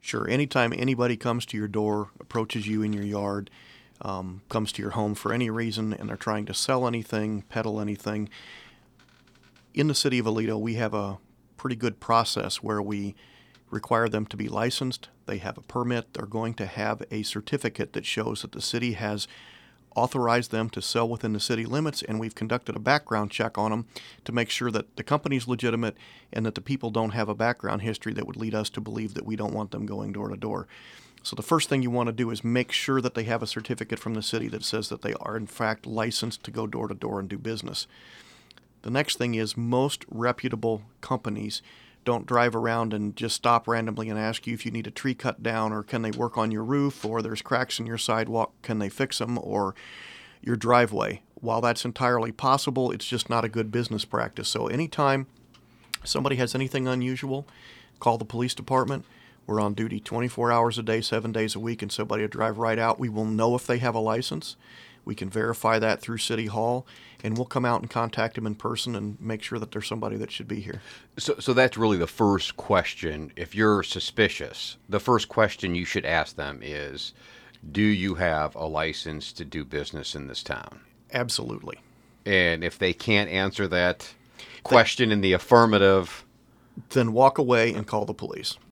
Sure. Anytime anybody comes to your door, approaches you in your yard, comes to your home for any reason, and they're trying to sell anything, peddle anything, in the city of Aledo, we have a pretty good process where we require them to be licensed. They have a permit. They're going to have a certificate that shows that the city has authorized them to sell within the city limits, and we've conducted a background check on them to make sure that the company's legitimate and that the people don't have a background history that would lead us to believe that we don't want them going door to door. So the first thing you want to do is make sure that they have a certificate from the city that says that they are in fact licensed to go door to door and do business. The next thing is most reputable companies don't drive around and just stop randomly and ask you if you need a tree cut down, or can they work on your roof, or there's cracks in your sidewalk, can they fix them, or your driveway. While that's entirely possible, it's just not a good business practice. So anytime somebody has anything unusual, call the police department. We're on duty 24 hours a day, 7 days a week, and somebody will drive right out. We will know if they have a license. We can verify that through City Hall, and we'll come out and contact them in person and make sure that there's somebody that should be here. So that's really the first question. If you're suspicious, the first question you should ask them is, do you have a license to do business in this town? Absolutely. And if they can't answer that question in the affirmative, then walk away and call the police.